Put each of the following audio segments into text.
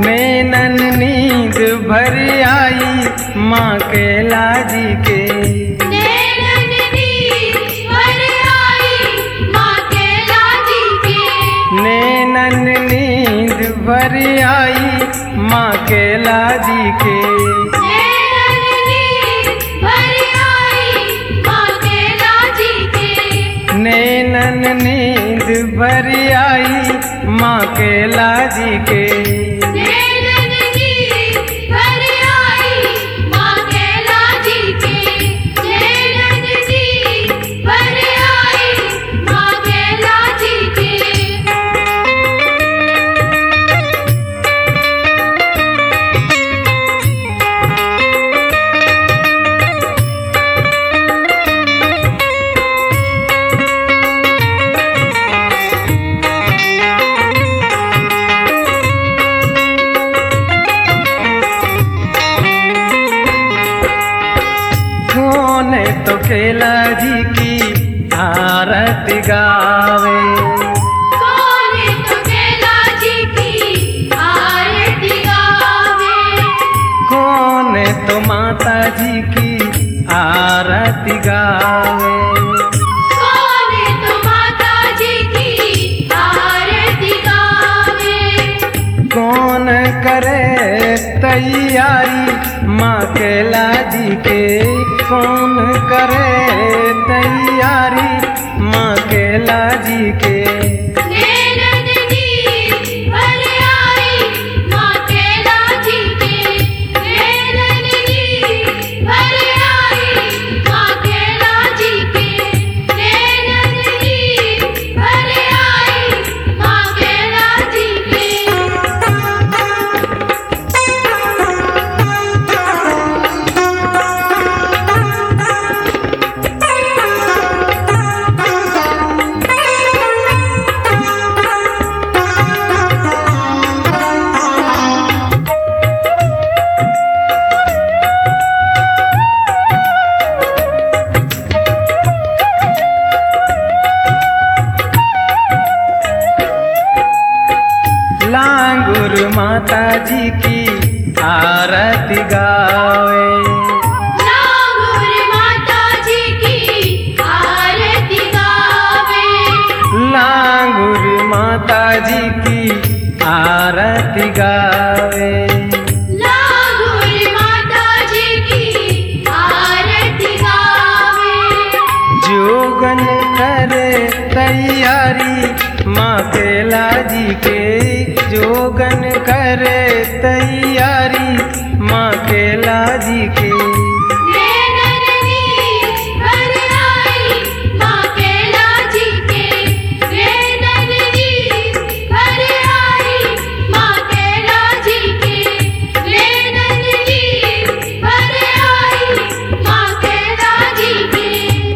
नैनन नींद भर आई माँ के लाजी के। नैनन नींद भर आई माँ के लाजी के। नैनन नींद भर आई माँ के लाजी के। नैनन नींद भर आई माँ के लाजी के। नैनन नींद भर आई माँ के लाजी के। नैनन नींद भर आई माँ के लाजी के। नैनन नींद भर आई माँ के लाजी के। कौन तो केला जी की आरती गावे। कौन तो केला जी की आरती गावे। कौन तो माता जी की आरती गावे। कौन तो माता जी की आरती गावे। कौन करे तैयारी माँ के लाजी के। कौन करे तैयारी माँ के लाजी के। नैनन नींद भर आई माँ के लाजी के। नैनन नींद भर आई माँ के लाजी के। नैनन नींद भर आई माँ के लाजी के। लांगुर माता जी की आरती गावे। लांगुर माता जी की आरती गावे। लांगुर माता जी की आरती गावे। लांगुर माता जी की आरती गावे। जोगन करे तैयारी माँ के लाजी के। जोगन करे तैयारी माँ के लाजी के। नैनन नींद भर आई माँ के लाजी के। नैनन नींद भर आई माँ के लाजी के। नैनन नींद भर आई माँ के लाजी के।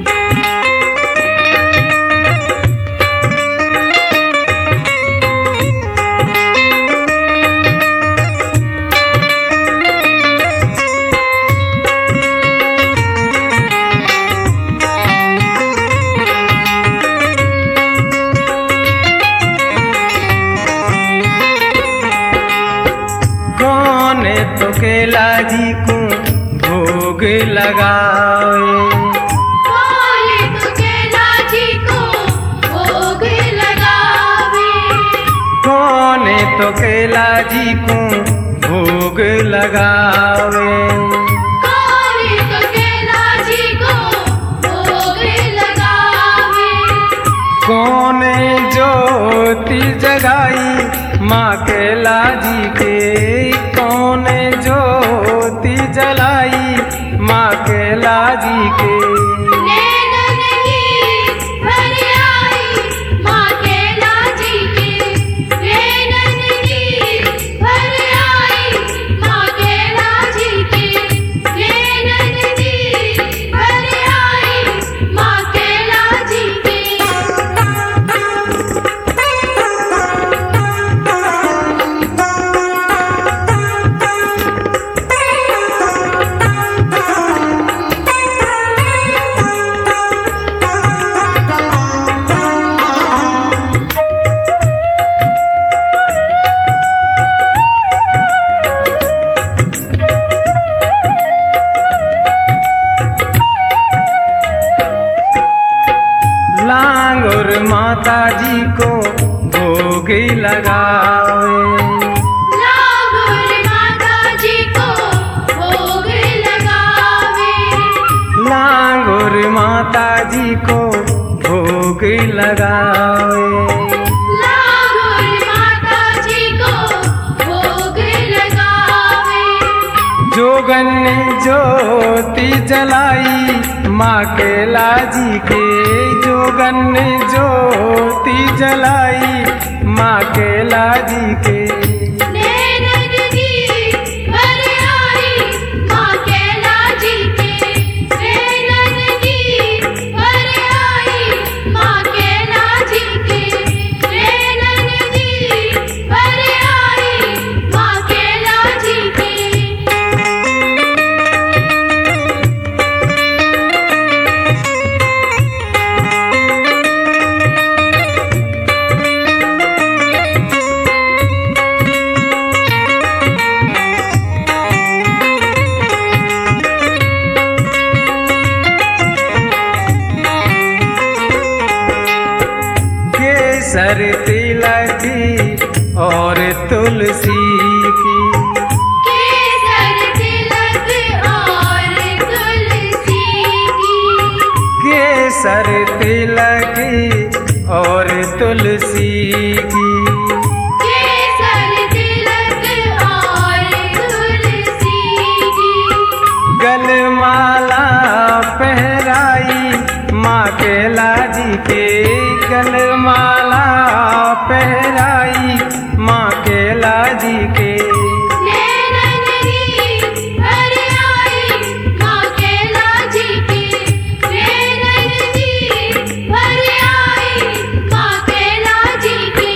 कौन तो केला जी को भोग लगावे। कौन तो केला जी को भोग लगावे। कौन तो केला जी को भोग लगावे। कौन तो केला जी को भोग लगावे। कौन ज्योति जगाई माँ के लाजी के। कौन ज्योति जलाई माँ के लाजी के। नैनन नींद भर आई माँ के लाजी के। नैनन नींद भर आई माँ के जोगन ने ज्योति जलाई माँ के लाजी के, जोगन ने ज्योति जलाई माँ के लाजी के। नैनन की भर आई माँ के लाजी के, नैनन की भर आई माँ के लाजी के, नैनन की भर आई माँ के लाजी के। केसर तिलक और तुलसी की, केसर तिलक और तुलसी की, केसर तिलक और तुलसी की। केसर तिलक और तुलसी की। गलमाला पहराई माँ के लाजी के, गलमाला पहराई माँ के लाजी के। नैनन की भर आई माँ के लाजी के, नैनन की भर आई माँ के लाजी के।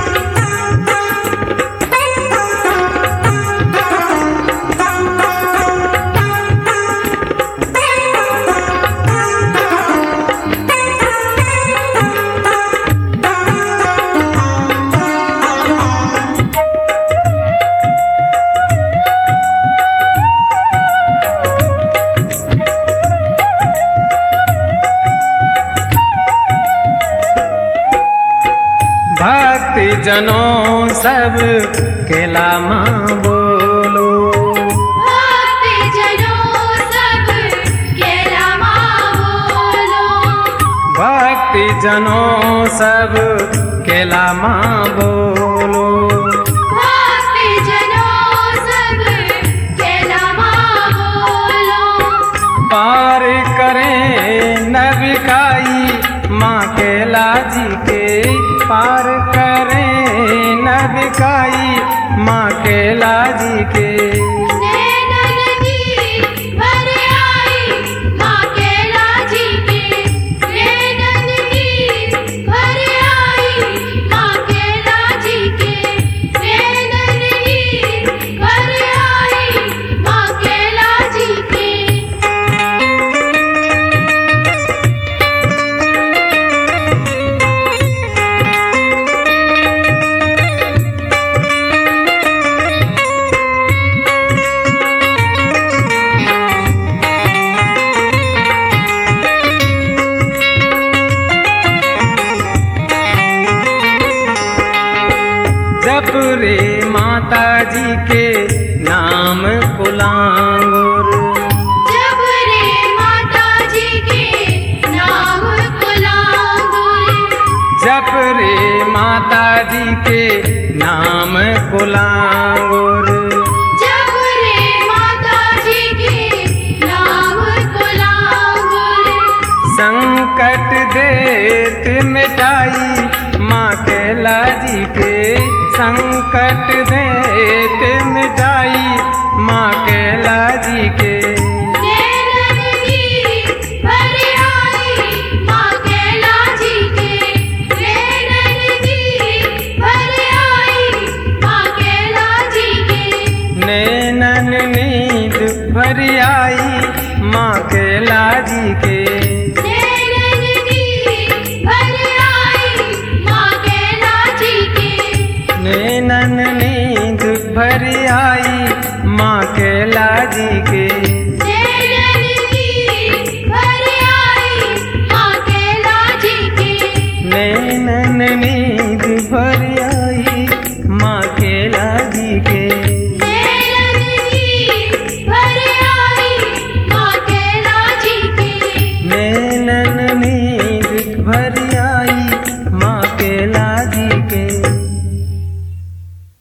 भक्ति जनों सब केला माँ बोलो, भक्ति जनों सब केला माँ बोलो, भक्ति जनों सब केला माँ बोलो। भक्ति जनों सब केला माँ बोलो। पार करें नबिकाई माँ के लाजी के, पार करें नबिकाई माँ के लाजी के। नैनन की भर आई माँ के लाजी के, नैनन की भर आई माँ के लाजी के, नैनन की भर आई माँ के लाजी के। जप रे माता जी के नाम कुलांगुर, जब रे माता जी के नाम कुलांगुर, जप रे माता जी के नाम कुलांगुर। जब रे माता जी के नाम कुलांगुर। संकट देत मिटाई माँ के लाजी के, संकट देत मिटाई माँ के लाजी के। नैनन की भर आई माँ के लाजी के, नैनन की भर आई माँ के लाजी के। नैनन नींद भर आई माँ के लाजी के। नैनन की भर आई माँ के लाजी के। नैनन नींद भर आई